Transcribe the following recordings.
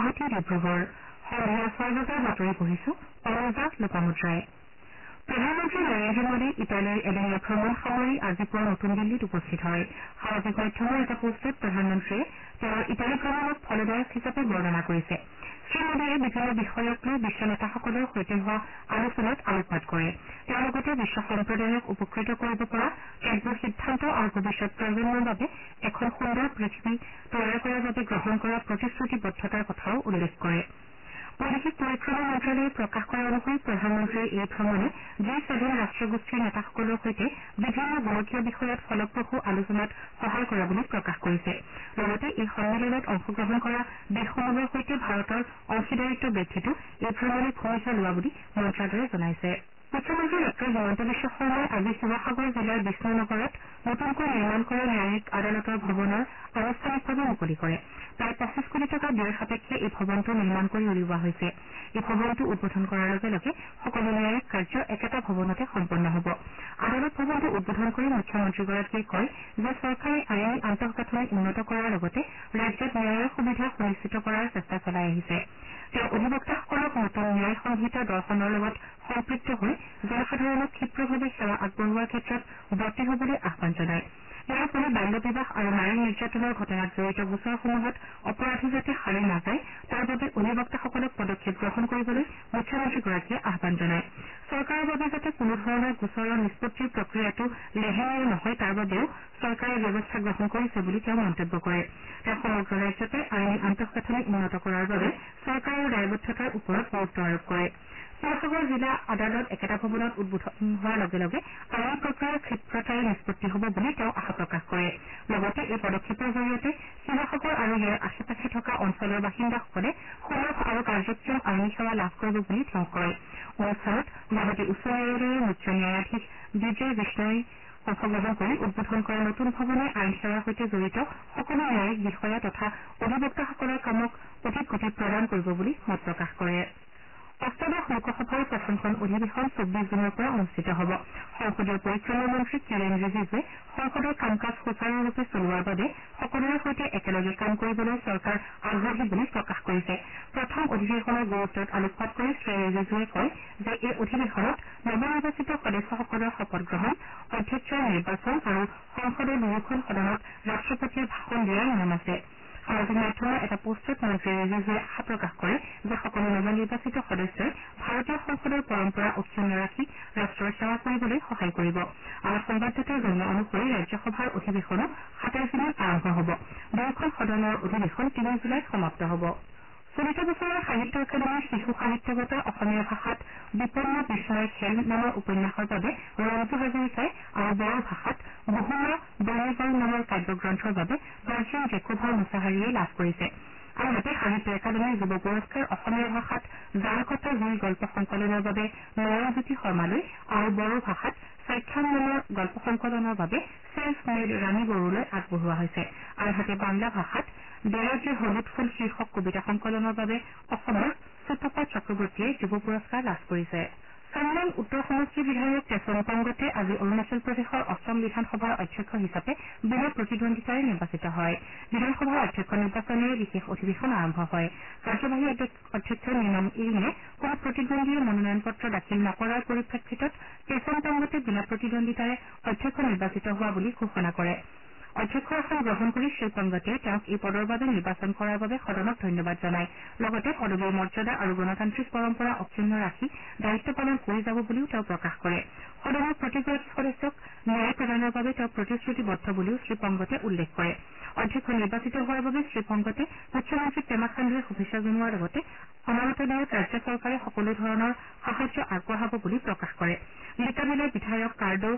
গুৱাহাটী ডিব্ৰুগড় সন্ধিয়া 6 বজাৰ বাতৰি পঢ়িছো অনুজা লোপামুদ্ৰাই। প্ৰধানমন্ত্ৰী নৰেন্দ্ৰ মোদী ইটালীৰ এদিনীয়া ভ্ৰমণ সামৰি আজি পুৱা নতুন দিল্লীত উপস্থিত হয়। সামাজিক মাধ্যমৰ এটা পোষ্টত প্ৰধানমন্ত্ৰীয়ে তেওঁৰ ইটালী ভ্ৰমণক ফলদায়ক হিচাপে বৰ্ণনা কৰিছে। শ্ৰীমোদীয়ে বিভিন্ন বিষয়ক লৈ বিশ্ব নেতাসকলৰ সৈতে হোৱা আলোচনাত আলোকপাত কৰে। তেওঁ লগতে বিশ্ব সম্প্ৰদায়ক উপকৃত কৰিব পৰা কেতবোৰ সিদ্ধান্ত আৰু ভৱিষ্যৎ প্ৰজন্মৰ বাবে এখন সুন্দৰ পৃথিৱী তৈয়াৰ কৰাৰ বাবে গ্ৰহণ কৰা প্ৰতিশ্ৰুতিবদ্ধতাৰ কথাও উল্লেখ কৰে। বৈদেশিক পৰিক্ৰমা মন্ত্ৰালয়ে প্ৰকাশ কৰা অনুসৰি প্ৰধানমন্ত্ৰীৰ এই ভ্ৰমণে G7 ৰাষ্ট্ৰগোষ্ঠীৰ নেতাসকলৰ সৈতে বিভিন্ন গোলকীয় বিষয়ত ফলপ্ৰসূ আলোচনাত সহায় কৰা বুলি প্ৰকাশ কৰিছে। লগতে এই সন্মিলনত অংশগ্ৰহণ কৰা দেশসমূহৰ সৈতে ভাৰতৰ অংশীদাৰিত্ব বৃদ্ধিতো এই ভ্ৰমণে ভূমিকা লোৱা বুলি মন্ত্ৰালয়ে জনাইছে। মুখ্যমন্ত্ৰী ডঃ হিমন্ত বিশ্ব শৰ্মাই আজি শিৱসাগৰ জিলাৰ বিষ্ণুনগৰত নতুনকৈ নিৰ্মাণ কৰা ন্যায়িক আদালতৰ ভৱনৰ আনুষ্ঠানিকভাৱে মুকলি কৰে। প্ৰায় 25 কোটি টকা ব্যয় সাপেক্ষে এই ভৱনটো নিৰ্মাণ কৰি উলিওৱা হৈছে। এই ভৱনটো উদ্বোধন কৰাৰ লগে লগে সকলো ন্যায়িক কাৰ্য একেটা ভৱনতে সম্পন্ন হ'ব। আদালত ভৱনটো উদ্বোধন কৰি মুখ্যমন্ত্ৰীগৰাকীয়ে কয় যে চৰকাৰে আইনী আন্তঃগাঁথনি উন্নত কৰাৰ লগতে ৰাজ্যত ন্যায়ৰ সুবিধা সুনিশ্চিত কৰাৰ চেষ্টা চলাই আহিছে। তেওঁ অধিবক্তাসকলক নতুন ন্যায় সংহিতা দৰ্শনৰ লগত সম্পৃক্ত হৈ জনসাধাৰণক ক্ষীপ্ৰভাৱে সেৱা আগবঢ়োৱাৰ ক্ষেত্ৰত ব্ৰতী হ'বলৈ আহ্বান জনায়। ইয়াৰ উপৰি বাল্য বিবাহ আৰু নাৰী নিৰ্যাতনৰ ঘটনাত জড়িত গোচৰসমূহত অপৰাধী যাতে সাৰি নাযায় তাৰ বাবে অধিবক্তাসকলক পদক্ষেপ গ্ৰহণ কৰিবলৈ মুখ্যমন্ত্ৰীগৰাকীয়ে আহ্বান জনায়। চৰকাৰৰ বাবে যাতে কোনো ধৰণৰ গোচৰৰ নিষ্পত্তিৰ প্ৰক্ৰিয়াটো লেহেমীয়া নহয় তাৰ বাবেও চৰকাৰে ব্যৱস্থা গ্ৰহণ কৰিছে বুলি তেওঁ মন্তব্য কৰে। তেওঁ সমগ্ৰ ৰাজ্যতে আইনী আন্তঃগাঁথনি উন্নত কৰাৰ বাবে চৰকাৰৰ দায়বদ্ধতাৰ ওপৰত গুৰুত্ব আৰোপ কৰে। শিৱসাগৰ জিলা আদালত একেটা ভৱনত উদ্বোধন হোৱাৰ লগে লগে আইনী প্ৰক্ৰিয়াৰ ক্ষীপ্ৰতাৰে নিষ্পত্তি হ'ব বুলি তেওঁ আশা প্ৰকাশ কৰে। লগতে এই পদক্ষেপৰ জৰিয়তে শিৱসাগৰ আৰু ইয়াৰ আশে পাশে থকা অঞ্চলৰ বাসিন্দাসকলে সুলভ আৰু কাৰ্যক্ষম আইনী সেৱা লাভ কৰিব বুলি তেওঁ কয়। অনুষ্ঠানত গুৱাহাটী উচ্চ ন্যায়ালয়ৰ মুখ্য ন্যায়াধীশ বিজয় বিষ্ণই অংশগ্ৰহণ কৰি উদ্বোধন কৰা নতুন ভৱনে আইন সেৱাৰ সৈতে জড়িত সকলো ন্যায়িক বিষয়া তথা অধিবক্তাসকলৰ কামক অধিক গতি প্ৰদান কৰিব বুলি মত প্ৰকাশ কৰে। অষ্টাদশ লোকসভাৰ প্ৰথমখন অধিৱেশন 24 জুনৰ পৰা অনুষ্ঠিত হ'ব। সংসদীয় পৰিক্ৰমা মন্ত্ৰী কিৰেণ ৰিজিজুৱে সংসদৰ কাম কাজ সুচাৰুৰূপে চলোৱাৰ বাবে সকলোৰে সৈতে একেলগে কাম কৰিবলৈ চৰকাৰ আগ্ৰহী বুলি প্ৰকাশ কৰিছে। প্ৰথম অধিৱেশনৰ গুৰুত্বত আলোকপাত কৰি শ্ৰী ৰিজিজুৱে কয় যে এই অধিৱেশনত নৱনিৰ্বাচিত সদস্যসকলৰ শপত গ্ৰহণ, অধ্যক্ষৰ নিৰ্বাচন আৰু সংসদৰ দুয়োখন সদনত ৰাষ্ট্ৰপতিয়ে ভাষণ দিয়াৰ নিয়ম আছে। সামাজিক মাধ্যমৰ এটা পোষ্টত মন্ত্ৰী ৰিজিজুৱে আশা প্ৰকাশ কৰে যে সকলো নৱনিৰ্বাচিত সদস্যই ভাৰতীয় সংসদৰ পৰম্পৰা অক্ষুণ্ণ ৰাখি ৰাষ্ট্ৰৰ সেৱা কৰিবলৈ সহায় কৰিব। আমাৰ সংবাদদাতাই জনোৱা অনুসৰি ৰাজ্যসভাৰ অধিৱেশনো 27 জুনত আৰম্ভ হ'ব। দুয়োখন সদনৰ অধিৱেশন 3 জুলাইত সমাপ্ত হ'ব। চলিত বছৰৰ সাহিত্য একাডেমীৰ শিশু সাহিত্য বঁটা অসমীয়া ভাষাত বিপন্ন বিস্ময় খেল নামৰ উপন্যাসৰ বাবে ৰঞ্জু হাজৰিকাই আৰু বড়ো ভাষাত বহুমা বঙাইগাঁও নামৰ কাব্যগ্ৰন্থৰ বাবে ভাৰ্জিন জেকোভা মুছাহাৰীয়ে লাভ কৰিছে। আনহাতে সাহিত্য একাডেমীৰ যুৱ পুৰস্কাৰ অসমীয়া ভাষাত জাৰকটা জুই গল্প সংকলনৰ বাবে নয়নজ্যোতি শৰ্মালৈ আৰু বড়ো ভাষাত স্বাখ্যান নামৰ গল্প সংকলনৰ বাবে চেল্ফ মেড ৰাণী বড়োলৈ আগবঢ়োৱা হৈছে। আনহাতে বাংলা ভাষাত দেৰাজে হলুদ ফুল শীৰ্ষক কবিতা সংকলনৰ বাবে অসমৰ সুতপা চক্ৰৱৰ্তীয়ে যুৱ পুৰস্কাৰ লাভ কৰিছে। চাংলাং উত্তৰ সমষ্টিৰ বিধায়ক তেচন পাংগতে আজি অৰুণাচল প্ৰদেশৰ অসম বিধানসভাৰ অধ্যক্ষ হিচাপে বিনা প্ৰতিদ্বন্দ্বিতাৰে নিৰ্বাচিত হয়। বিধানসভাৰ অধ্যক্ষ নিৰ্বাচনেৰে বিশেষ অধিৱেশন আৰম্ভ হয়। কাৰ্যবাহী অধ্যক্ষ নিনম ইৰিঙে কোনো প্ৰতিদ্বন্দ্বীয়ে মনোনয়ন পত্ৰ দাখিল নকৰাৰ পৰিপ্ৰেক্ষিতত তেচন পাংগতে বিনা প্ৰতিদ্বন্দ্বিতাৰে অধ্যক্ষ নিৰ্বাচিত হোৱা বুলি ঘোষণা কৰে। অধ্যক্ষৰ আসন গ্ৰহণ কৰি শ্ৰীপাংগতে তেওঁক এই পদৰ বাবে নিৰ্বাচন কৰাৰ বাবে সদনক ধন্যবাদ জনায়। লগতে পদবীৰ মৰ্যাদা আৰু গণতান্ত্ৰিক পৰম্পৰা অক্ষুণ্ণ ৰাখি দায়িত্ব পালন কৰি যাব বুলিও তেওঁ প্ৰকাশ কৰে। সদনৰ প্ৰতিগৰাকী সদস্যক ন্যায় প্ৰদানৰ বাবে তেওঁ প্ৰতিশ্ৰুতিবদ্ধ বুলিও শ্ৰীপাংগতে উল্লেখ কৰে। অধ্যক্ষ নিৰ্বাচিত হোৱাৰ বাবে শ্ৰীপাংগতে মুখ্যমন্ত্ৰী পেমা খাণ্ডুৱে শুভেচ্ছা জনোৱাৰ লগতে অনাগত দিনত ৰাজ্য চৰকাৰে সকলো ধৰণৰ সাহায্য আগবঢ়াব বুলি প্ৰকাশ কৰে। লিকাবিলৰ বিধায়ক কাৰ্ডো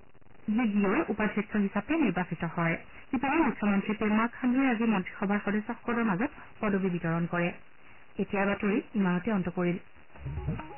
জিগিঅই উপাধ্যক্ষ হিচাপে নিৰ্বাচিত হয়। ইপিনে মুখ্যমন্ত্ৰী পেমা খাণ্ডুৱে আজি মন্ত্ৰীসভাৰ সদস্যসকলৰ মাজত পদবী বিতৰণ কৰে। এতিয়াৰ বাতৰি ইমানতে অন্ত পৰিল।